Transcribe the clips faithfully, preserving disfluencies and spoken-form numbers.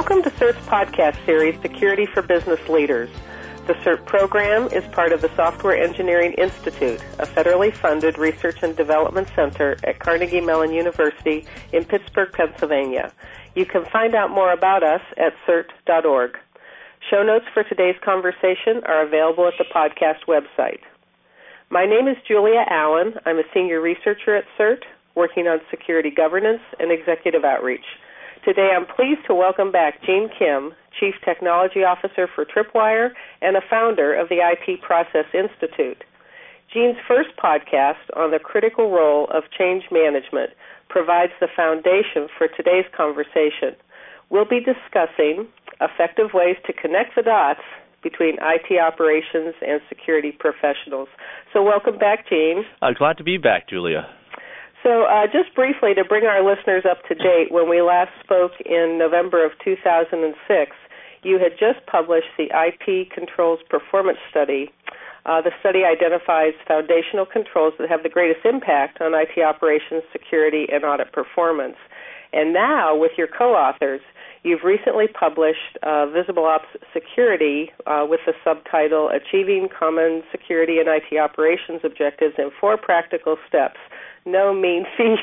Welcome to CERT's podcast series, Security for Business Leaders. The CERT program is part of the Software Engineering Institute, a federally funded research and development center at Carnegie Mellon University in Pittsburgh, Pennsylvania. You can find out more about us at cert dot org. Show notes for today's conversation are available at the podcast website. My name is Julia Allen. I'm a senior researcher at CERT, working on security governance and executive outreach. Today I'm pleased to welcome back Gene Kim, Chief Technology Officer for Tripwire and a founder of the I T Process Institute. Gene's first podcast on the critical role of change management provides the foundation for today's conversation. We'll be discussing effective ways to connect the dots between I T operations and security professionals. So welcome back, Gene. Uh, glad to be back, Julia. So uh, just briefly, to bring our listeners up to date, when we last spoke in November of two thousand six, you had just published the I T Controls Performance Study. Uh, the study identifies foundational controls that have the greatest impact on I T operations, security, and audit performance. And now, with your co-authors, you've recently published uh, Visible Ops Security uh, with the subtitle Achieving Common Security and I T Operations Objectives in Four Practical Steps. No mean feat.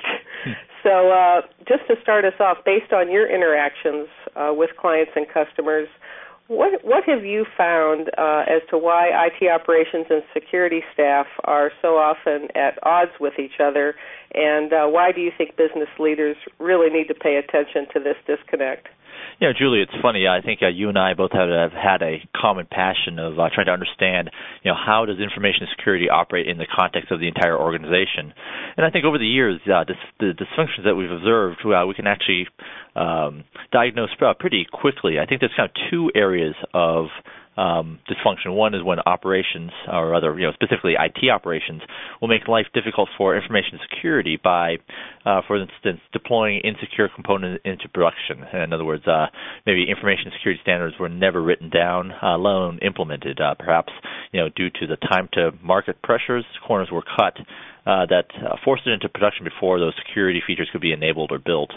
So uh, just to start us off, based on your interactions uh, with clients and customers, what what have you found uh, as to why I T operations and security staff are so often at odds with each other, and uh, why do you think business leaders really need to pay attention to this disconnect? You know, Julie, it's funny. I think uh, you and I both have, have had a common passion of uh, trying to understand, you know, how does information security operate in the context of the entire organization. And I think over the years, uh, this, the dysfunctions that we've observed, uh, we can actually um, diagnose uh, pretty quickly. I think there's kind of two areas of Um, dysfunction. One is when operations, or rather, you know, specifically I T operations, will make life difficult for information security by, uh, for instance, deploying insecure components into production. In other words, uh, maybe information security standards were never written down, uh, let alone implemented. Uh, perhaps, you know, due to the time-to-market pressures, corners were cut uh, that uh, forced it into production before those security features could be enabled or built.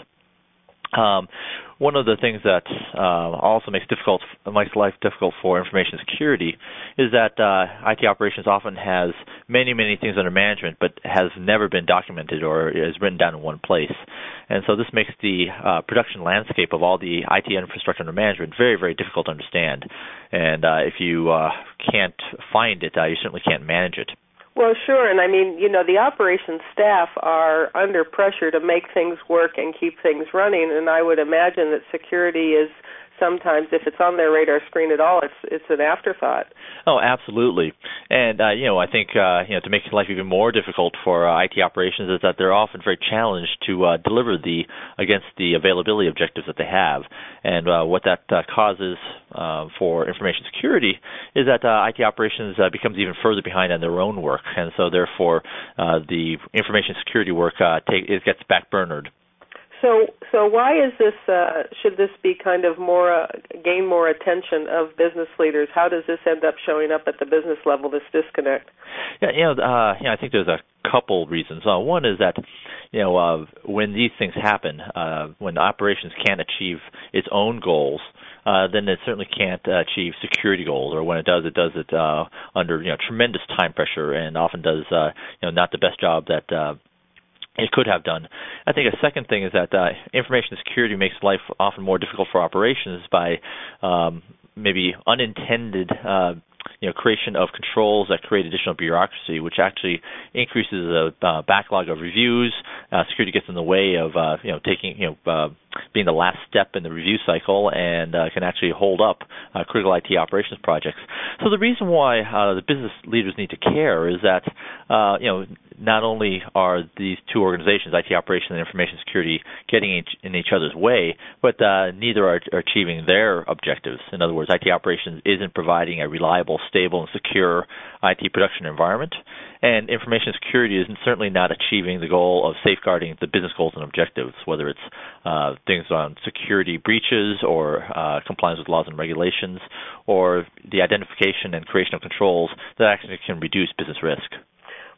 Um, one of the things that uh, also makes difficult makes life difficult for information security is that uh, I T operations often has many, many things under management, but has never been documented or is written down in one place. And so this makes the uh, production landscape of all the I T infrastructure under management very, very difficult to understand. And uh, if you uh, can't find it, uh, you certainly can't manage it. Well, sure, and I mean, you know, the operations staff are under pressure to make things work and keep things running, and I would imagine that security is sometimes, if it's on their radar screen at all, it's it's an afterthought. Oh, absolutely. And, uh, you know, I think, uh, you know, to make life even more difficult for uh, I T operations is that they're often very challenged to uh, deliver the against the availability objectives that they have. And uh, what that uh, causes uh, for information security is that uh, I T operations uh, becomes even further behind on their own work. And so, therefore, uh, the information security work uh, take, it gets backburnered. So, so why is this? Uh, should this be kind of more uh, gain more attention of business leaders? How does this end up showing up at the business level? This disconnect. Yeah, you know, uh, you know, I think there's a couple reasons. Uh, one is that, you know, uh, when these things happen, uh, when operations can't achieve its own goals, uh, then it certainly can't uh, achieve security goals. Or when it does, it does it uh, under you know tremendous time pressure, and often does uh, you know not the best job that. Uh, It could have done. I think a second thing is that uh, information security makes life often more difficult for operations by um, maybe unintended uh, you know, creation of controls that create additional bureaucracy, which actually increases the uh, backlog of reviews. Uh, security gets in the way of uh, you know taking you know uh, being the last step in the review cycle, and uh, can actually hold up uh, critical I T operations projects. So the reason why uh, the business leaders need to care is that uh, you know. Not only are these two organizations, I T operations and information security, getting in each other's way, but uh, neither are, are achieving their objectives. In other words, I T operations isn't providing a reliable, stable, and secure I T production environment, and information security is certainly not achieving the goal of safeguarding the business goals and objectives, whether it's uh, things on security breaches or uh, compliance with laws and regulations, or the identification and creation of controls that actually can reduce business risk.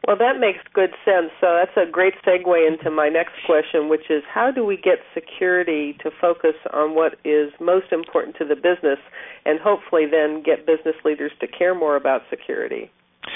Well, that makes good sense. So that's a great segue into my next question, which is how do we get security to focus on what is most important to the business and hopefully then get business leaders to care more about security?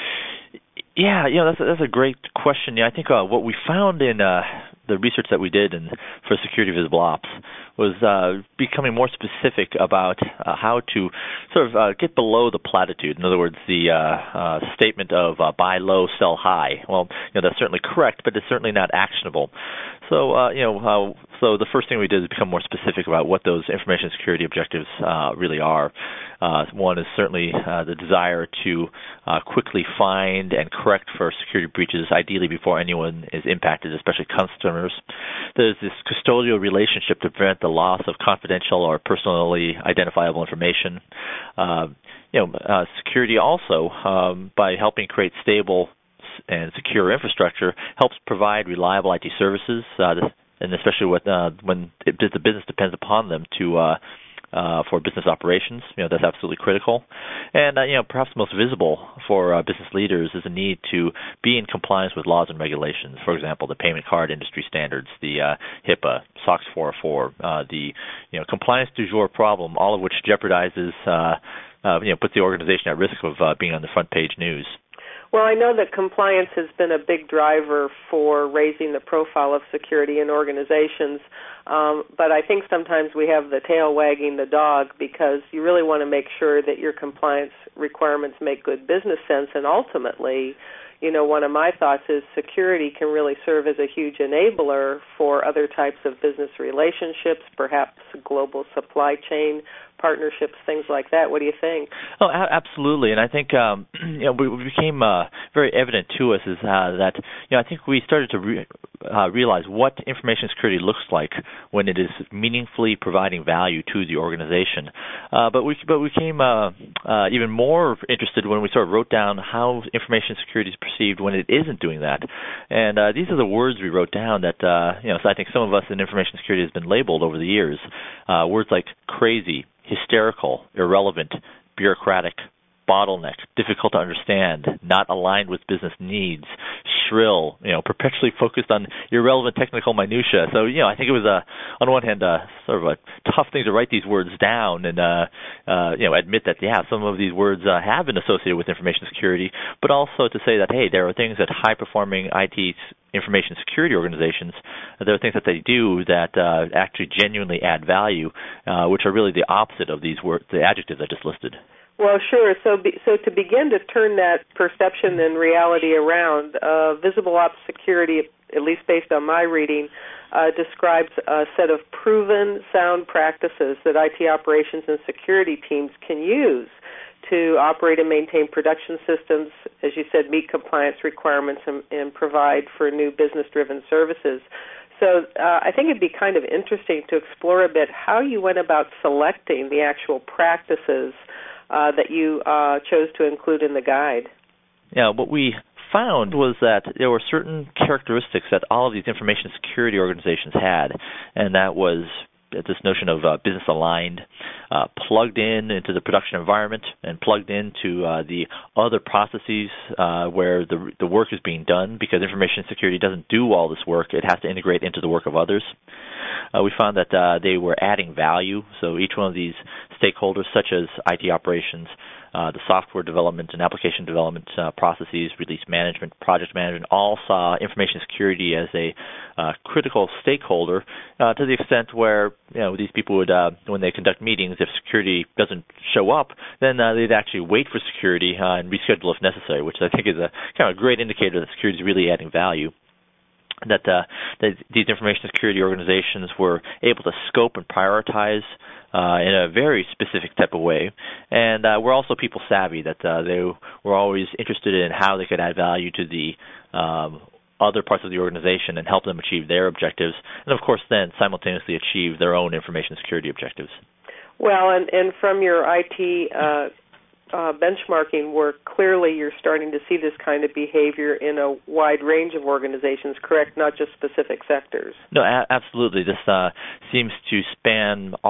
Yeah, you know, that's a, that's a great question. Yeah, I think uh, what we found in uh, the research that we did in, for Security Visible Ops was uh, becoming more specific about uh, how to sort of uh, get below the platitude. In other words, the uh, uh, statement of uh, buy low, sell high. Well, you know, that's certainly correct, but it's certainly not actionable. So, uh, you know, uh, so the first thing we did is become more specific about what those information security objectives uh, really are. Uh, one is certainly uh, the desire to uh, quickly find and correct for security breaches, ideally before anyone is impacted, especially customers. There's this custodial relationship to prevent the loss of confidential or personally identifiable information. Uh, you know, uh, security also, um, by helping create stable and secure infrastructure, helps provide reliable I T services, uh, and especially with, uh, when it, the business depends upon them to uh, uh, for business operations. You know, that's absolutely critical. And uh, you know, perhaps most visible for uh, business leaders is the need to be in compliance with laws and regulations. For example, the payment card industry standards, the uh, HIPAA, SOX four oh four, uh, the you know compliance du jour problem, all of which jeopardizes, uh, uh, you know, puts the organization at risk of uh, being on the front page news. Well, I know that compliance has been a big driver for raising the profile of security in organizations, um, but I think sometimes we have the tail wagging the dog because you really want to make sure that your compliance requirements make good business sense, and ultimately, you know, one of my thoughts is security can really serve as a huge enabler for other types of business relationships, perhaps global supply chain partnerships, things like that. What do you think? Oh, a- absolutely. And I think um, you know, what became uh, very evident to us is uh, that you know I think we started to re- uh, realize what information security looks like when it is meaningfully providing value to the organization. Uh, but we but we became uh, uh, even more interested when we sort of wrote down how information security is perceived when it isn't doing that. And uh, these are the words we wrote down that uh, you know. So I think some of us in information security has been labeled over the years. Uh, words like crazy, hysterical, irrelevant, bureaucratic, bottleneck, difficult to understand, not aligned with business needs, shrill, you know, perpetually focused on irrelevant technical minutia. So, you know, I think it was, a, on one hand, uh, sort of a tough thing to write these words down and, uh, uh, you know, admit that, yeah, some of these words uh, have been associated with information security, but also to say that, hey, there are things that high-performing I T information security organizations, there are things that they do that uh, actually genuinely add value, uh, which are really the opposite of these words, the adjectives I just listed. Well, sure. So, be, so to begin to turn that perception and reality around, uh, Visible Ops Security, at least based on my reading, uh, describes a set of proven sound practices that I T operations and security teams can use to operate and maintain production systems, as you said, meet compliance requirements and, and provide for new business-driven services. So uh, I think it'd be kind of interesting to explore a bit how you went about selecting the actual practices uh, that you uh, chose to include in the guide. Yeah, what we found was that there were certain characteristics that all of these information security organizations had, and that was this notion of uh, business aligned, uh, plugged in into the production environment, and plugged into uh, the other processes uh, where the the work is being done, because information security doesn't do all this work. It has to integrate into the work of others. Uh, we found that uh, they were adding value, so each one of these stakeholders, such as I T operations, Uh, the software development and application development uh, processes, release management, project management, all saw information security as a uh, critical stakeholder uh, to the extent where, you know, these people would, uh, when they conduct meetings, if security doesn't show up, then uh, they'd actually wait for security uh, and reschedule if necessary, which I think is a kind of a great indicator that security is really adding value. That, uh, that these information security organizations were able to scope and prioritize uh, in a very specific type of way. And uh, we're also people savvy, that uh, they were always interested in how they could add value to the um, other parts of the organization and help them achieve their objectives, and of course then simultaneously achieve their own information security objectives. Well, and, and from your I T uh Uh, benchmarking work, clearly you're starting to see this kind of behavior in a wide range of organizations, correct? Not just specific sectors. No, a- absolutely. This uh, seems to span all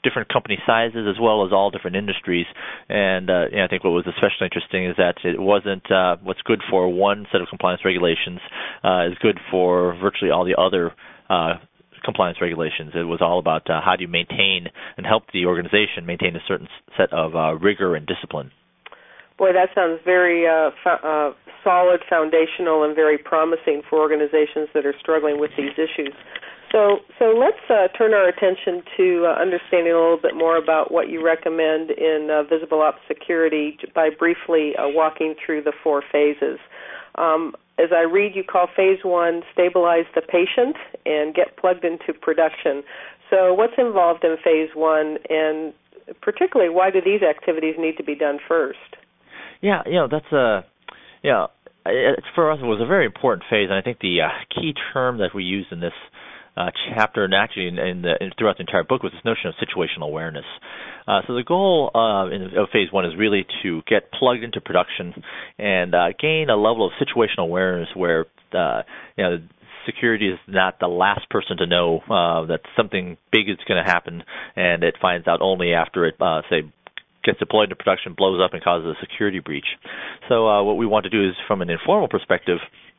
different company sizes as well as all different industries. And, uh, and I think what was especially interesting is that it wasn't uh, what's good for one set of compliance regulations uh, is good for virtually all the other uh, compliance regulations. It was all about uh, how do you maintain and help the organization maintain a certain set of uh, rigor and discipline. Boy, that sounds very uh, fo- uh, solid, foundational, and very promising for organizations that are struggling with these issues. So, so let's uh, turn our attention to uh, understanding a little bit more about what you recommend in uh, Visible Ops Security by briefly uh, walking through the four phases. Um, as I read, you call phase one, stabilize the patient and get plugged into production. So what's involved in phase one, and particularly why do these activities need to be done first? Yeah, you know, that's a, you know, it's, for us it was a very important phase, and I think the uh, key term that we use in this uh, chapter and actually in, in the, in, throughout the entire book was this notion of situational awareness. Uh, so the goal uh, in, of phase one is really to get plugged into production and uh, gain a level of situational awareness where, uh, you know, security is not the last person to know uh, that something big is going to happen, and it finds out only after it, uh, say, gets deployed into production, blows up, and causes a security breach. So uh, what we want to do is, from an informal perspective,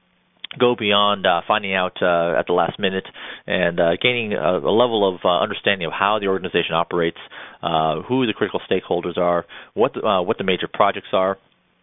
go beyond uh, finding out uh, at the last minute and uh, gaining a, a level of uh, understanding of how the organization operates, uh, who the critical stakeholders are, what the, uh, what the major projects are.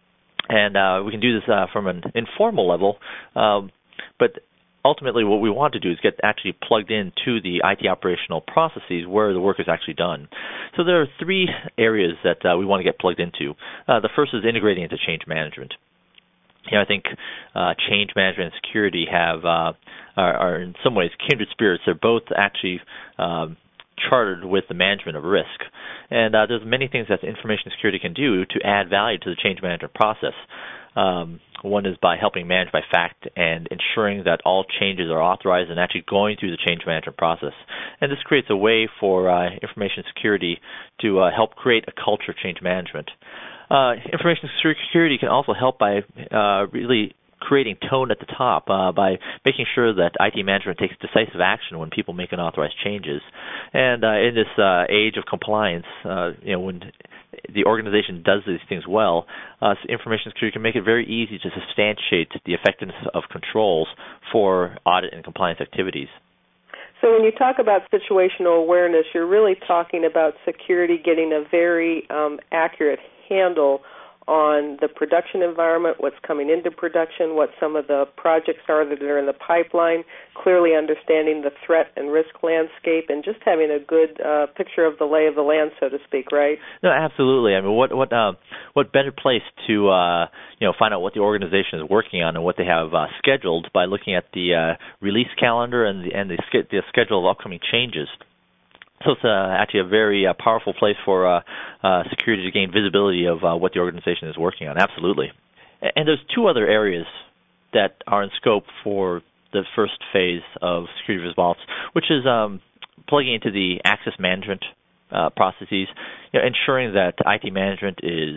And uh, we can do this uh, from an informal level, um, but ultimately, what we want to do is get actually plugged into the I T operational processes where the work is actually done. So there are three areas that uh, we want to get plugged into. Uh, the first is integrating into change management. You know, I think uh, change management and security have uh, are, are in some ways kindred spirits. They're both actually um, chartered with the management of risk. And uh, there's many things that information security can do to add value to the change management process. Um, one is by helping manage by fact and ensuring that all changes are authorized and actually going through the change management process. And this creates a way for uh, information security to uh, help create a culture of change management. Uh, information security can also help by uh, really creating tone at the top uh, by making sure that I T management takes decisive action when people make unauthorized changes. And uh, in this uh, age of compliance, uh, you know, when the organization does these things well, uh, information security can make it very easy to substantiate the effectiveness of controls for audit and compliance activities. So when you talk about situational awareness, you're really talking about security getting a very um, accurate handle on the production environment, what's coming into production, what some of the projects are that are in the pipeline, clearly understanding the threat and risk landscape, and just having a good uh, picture of the lay of the land, so to speak, right? No, absolutely. I mean, what what uh, what better place to uh, you know find out what the organization is working on and what they have uh, scheduled by looking at the uh, release calendar and the and the, the schedule of upcoming changes. So it's uh, actually a very uh, powerful place for uh, uh, security to gain visibility of uh, what the organization is working on. Absolutely. And there's two other areas that are in scope for the first phase of Security Visible Ops, which is um, plugging into the access management uh, processes, you know, ensuring that I T management is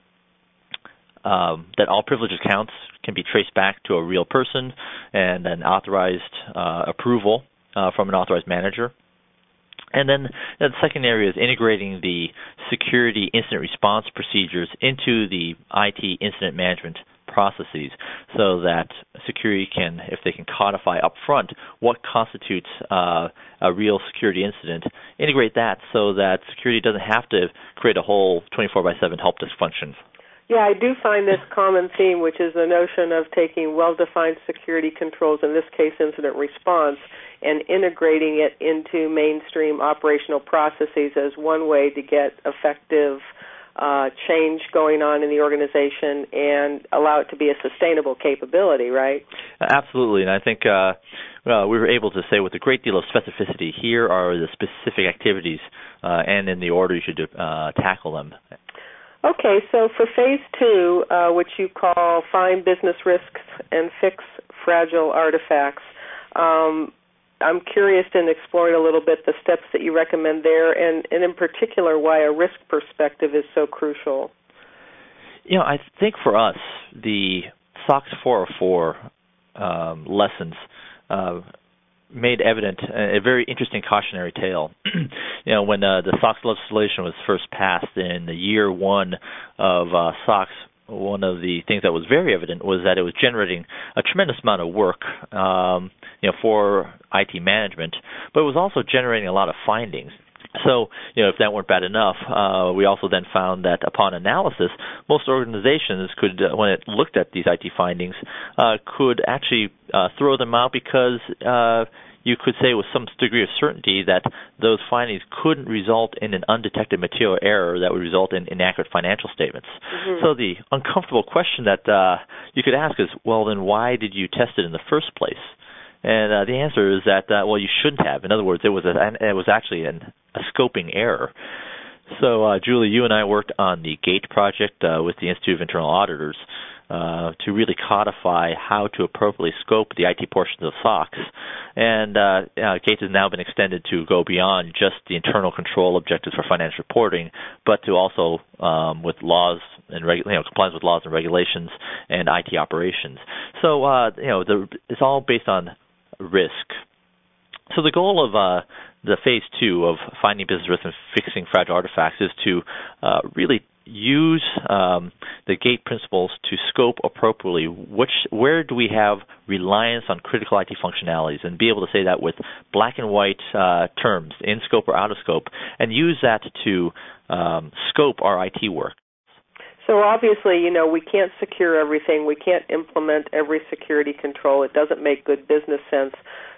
um, that all privilege accounts can be traced back to a real person and an authorized uh, approval uh, from an authorized manager. And then the second area is integrating the security incident response procedures into the I T incident management processes so that security can, if they can codify up front what constitutes uh, a real security incident, integrate that so that security doesn't have to create a whole twenty-four by seven help desk function. Yeah, I do find this common theme, which is the notion of taking well-defined security controls, in this case incident response, and integrating it into mainstream operational processes as one way to get effective uh, change going on in the organization and allow it to be a sustainable capability, right? Absolutely, and I think uh, uh, we were able to say with a great deal of specificity, here are the specific activities uh, and in the order you should uh, tackle them. Okay, so for phase two, uh, which you call find business risks and fix fragile artifacts, um, I'm curious in exploring a little bit the steps that you recommend there, and, and in particular why a risk perspective is so crucial. You know, I think for us, the SOX four oh four um, lessons uh, made evident a very interesting cautionary tale. You know, when uh, the SOX legislation was first passed in the year one of uh, SOX, one of the things that was very evident was that it was generating a tremendous amount of work, um, you know, for I T management, but it was also generating a lot of findings. So, you know, if that weren't bad enough, uh, we also then found that upon analysis, most organizations could, uh, when it looked at these I T findings, uh, could actually uh, throw them out because uh, you could say with some degree of certainty that those findings couldn't result in an undetected material error that would result in inaccurate financial statements. Mm-hmm. So the uncomfortable question that uh, you could ask is, well, then why did you test it in the first place? And uh, the answer is that, uh, well, you shouldn't have. In other words, it was a, it was actually an, a scoping error. So, uh, Julie, you and I worked on the GATE project uh, with the Institute of Internal Auditors uh, to really codify how to appropriately scope the I T portions of SOX. And uh, uh, GATE has now been extended to go beyond just the internal control objectives for financial reporting, but to also um, with laws and regu- you know, compliance with laws and regulations and I T operations. So, uh, you know, the, it's all based on risk. So the goal of uh, the phase two of finding business risk and fixing fragile artifacts is to uh, really use um, the GATE principles to scope appropriately which, where do we have reliance on critical I T functionalities, and be able to say that with black and white uh, terms, in scope or out of scope, and use that to um, scope our I T work. So obviously, you know, we can't secure everything. We can't implement every security control. It doesn't make good business sense.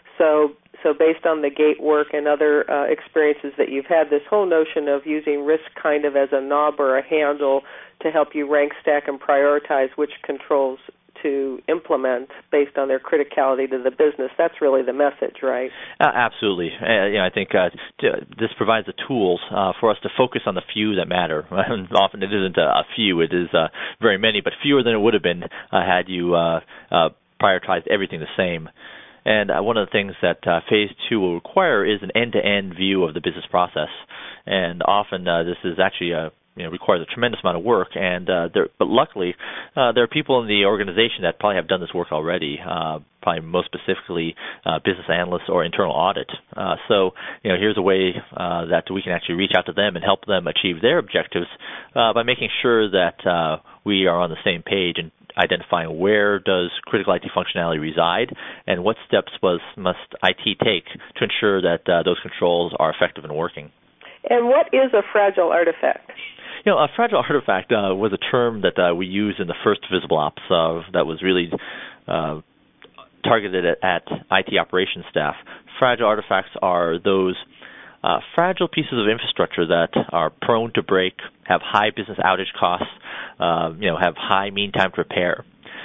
So so based on the GATE work and other uh, experiences that you've had, this whole notion of using risk kind of as a knob or a handle to help you rank, stack, and prioritize which controls to implement based on their criticality to the business, that's really the message, right? Uh, absolutely. Uh, you know, I think uh, t- this provides the tools uh, for us to focus on the few that matter. And often it isn't a, a few, it is uh, very many, but fewer than it would have been uh, had you uh, uh, prioritized everything the same. And uh, one of the things that uh, Phase two will require is an end-to-end view of the business process. And often uh, this is actually a You know, requires a tremendous amount of work, and uh, there, but luckily, uh, there are people in the organization that probably have done this work already. Uh, probably most specifically, uh, business analysts or internal audit. Uh, so, you know, here's a way uh, that we can actually reach out to them and help them achieve their objectives uh, by making sure that uh, we are on the same page and identifying where does critical I T functionality reside and what steps was, must I T take to ensure that uh, those controls are effective and working. And what is a fragile artifact? You know, a fragile artifact uh, was a term that uh, we used in the first Visible Ops uh, that was really uh, targeted at, at I T operations staff. Fragile artifacts are those uh, fragile pieces of infrastructure that are prone to break, have high business outage costs, uh, you know, have high mean time to repair.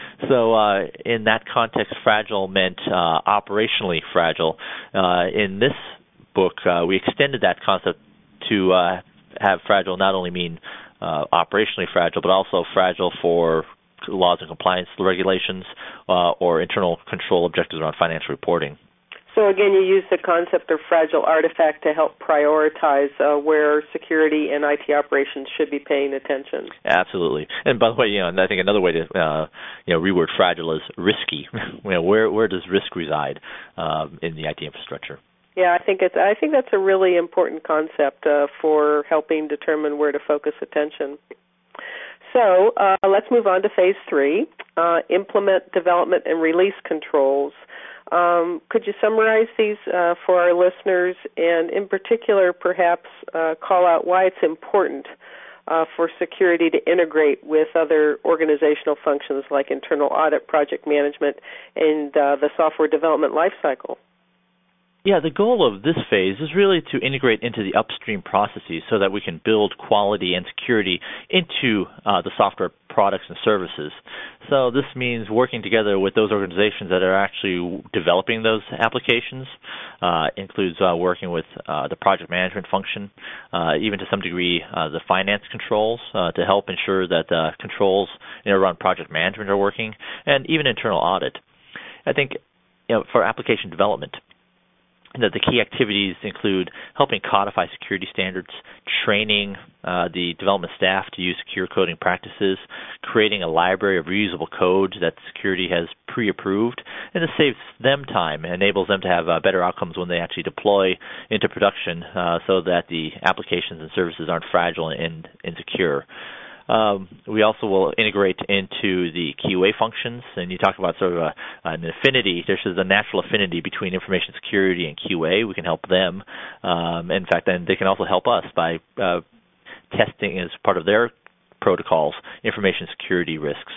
So uh, in that context, fragile meant uh, operationally fragile. Uh, in this book, uh, we extended that concept to uh, have fragile not only mean uh, operationally fragile, but also fragile for laws and compliance regulations uh, or internal control objectives around financial reporting. So again, you use the concept of fragile artifact to help prioritize uh, where security and I T operations should be paying attention. Absolutely. And by the way, you know, I think another way to uh, you know reword fragile is risky. you know, where where does risk reside um, in the I T infrastructure? Yeah, I think it's. I think that's a really important concept uh, for helping determine where to focus attention. So uh, let's move on to phase three: uh, implement, development, and release controls. Um, could you summarize these uh, for our listeners, and in particular, perhaps uh, call out why it's important uh, for security to integrate with other organizational functions like internal audit, project management, and uh, the software development lifecycle? Yeah, the goal of this phase is really to integrate into the upstream processes so that we can build quality and security into uh, the software products and services. So this means working together with those organizations that are actually developing those applications. Uh, includes uh, working with uh, the project management function, uh, even to some degree uh, the finance controls uh, to help ensure that uh, controls you know, around project management are working, and even internal audit. I think you know, for application development, that the key activities include helping codify security standards, training uh, the development staff to use secure coding practices, creating a library of reusable code that security has pre-approved, and this saves them time and enables them to have uh, better outcomes when they actually deploy into production uh, so that the applications and services aren't fragile and insecure. Um, we also will integrate into the Q A functions, and you talk about sort of a, an affinity. There's a natural affinity between information security and Q A. We can help them. Um, in fact, then they can also help us by uh, testing as part of their protocols information security risks.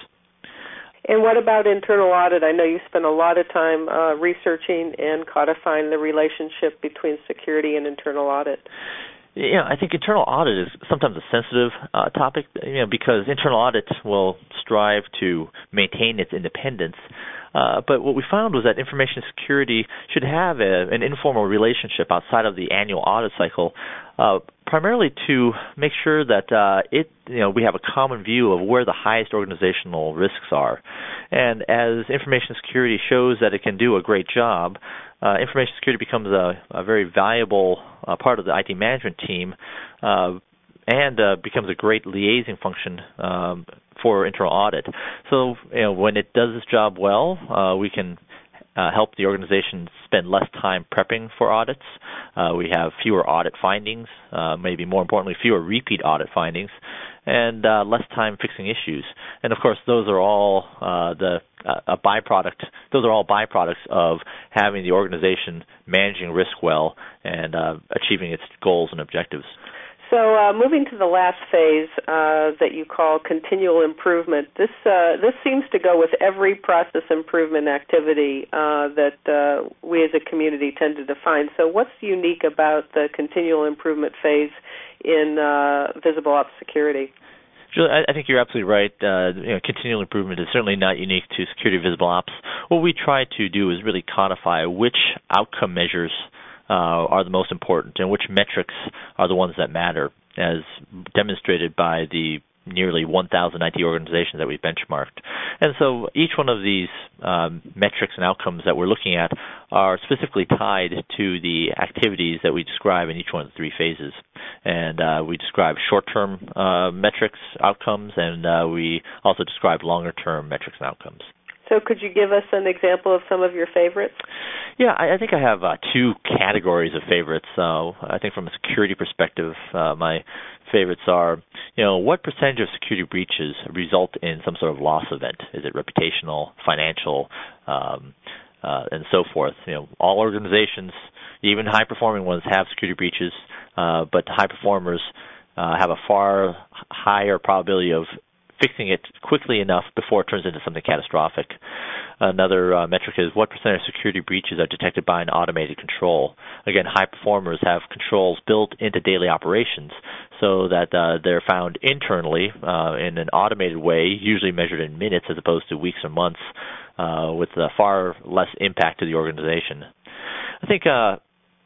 And what about internal audit? I know you spend a lot of time uh, researching and codifying the relationship between security and internal audit. Yeah, I think internal audit is sometimes a sensitive uh, topic, you know, because internal audit will strive to maintain its independence. Uh, but what we found was that information security should have a, an informal relationship outside of the annual audit cycle, uh, primarily to make sure that uh, it, you know, we have a common view of where the highest organizational risks are. And as information security shows that it can do a great job, Uh, information security becomes a, a very valuable uh, part of the I T management team uh, and uh, becomes a great liaising function um, for internal audit. So, you know, when it does its job well, uh, we can uh, help the organization spend less time prepping for audits. Uh, we have fewer audit findings, uh, maybe more importantly, fewer repeat audit findings, and uh, less time fixing issues. And of course, those are all uh, the uh, a byproduct. Those are all byproducts of having the organization managing risk well and uh, achieving its goals and objectives. So, uh, moving to the last phase uh, that you call continual improvement, this uh, this seems to go with every process improvement activity uh, that uh, we as a community tend to define. So, what's unique about the continual improvement phase in uh, Visible Ops security? Julie, I think you're absolutely right. Uh, you know, continual improvement is certainly not unique to security Visible Ops. What we try to do is really codify which outcome measures uh, are the most important and which metrics are the ones that matter, as demonstrated by the nearly one thousand I T organizations that we benchmarked. And so each one of these um, metrics and outcomes that we're looking at are specifically tied to the activities that we describe in each one of the three phases. And uh, we describe short-term uh, metrics, outcomes, and uh, we also describe longer-term metrics and outcomes. So could you give us an example of some of your favorites? Yeah, I, I think I have uh, two categories of favorites. So I think from a security perspective, uh, my favorites are, you know, what percentage of security breaches result in some sort of loss event? Is it reputational, financial, um, uh, and so forth? You know, all organizations, even high-performing ones, have security breaches, uh, but high performers uh, have a far higher probability of fixing it quickly enough before it turns into something catastrophic. Another uh, metric is what percent of security breaches are detected by an automated control. Again, high performers have controls built into daily operations so that uh, they're found internally uh, in an automated way, usually measured in minutes as opposed to weeks or months, uh, with uh, far less impact to the organization. I think uh,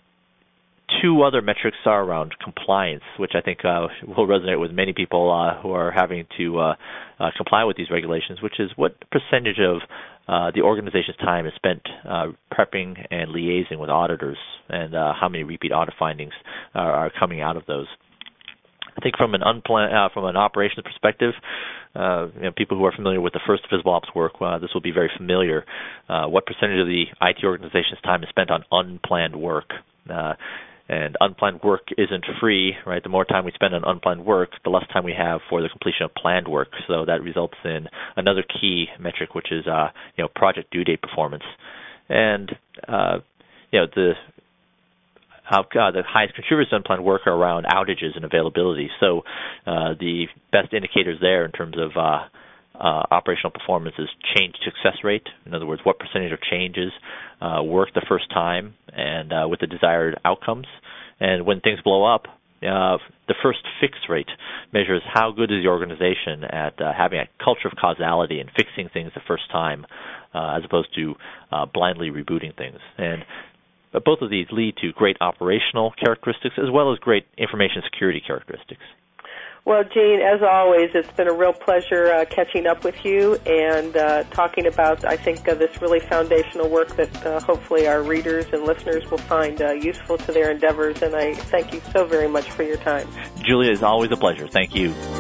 two other metrics are around compliance, which I think uh, will resonate with many people uh, who are having to uh, uh, comply with these regulations, which is what percentage of uh, the organization's time is spent uh, prepping and liaising with auditors, and uh, how many repeat audit findings are, are coming out of those. I think from an unplan- uh, from an operations perspective, uh, you know, people who are familiar with the first Visible Ops work, uh, this will be very familiar. Uh, what percentage of the I T organization's time is spent on unplanned work? Uh, And unplanned work isn't free, right? The more time we spend on unplanned work, the less time we have for the completion of planned work. So that results in another key metric, which is, uh, you know, project due date performance. And, uh, you know, the uh, the highest contributors to unplanned work are around outages and availability. So uh, the best indicators there in terms of uh, uh, operational performance is change success rate. In other words, what percentage of changes uh, work the first time and uh, with the desired outcomes. And when things blow up, uh, the first fix rate measures how good is the organization at uh, having a culture of causality and fixing things the first time, uh, as opposed to uh, blindly rebooting things. And but both of these lead to great operational characteristics as well as great information security characteristics. Well, Jean, as always, it's been a real pleasure uh, catching up with you and uh, talking about, I think, uh, this really foundational work that uh, hopefully our readers and listeners will find uh, useful to their endeavors. And I thank you so very much for your time. Julia, it's always a pleasure. Thank you.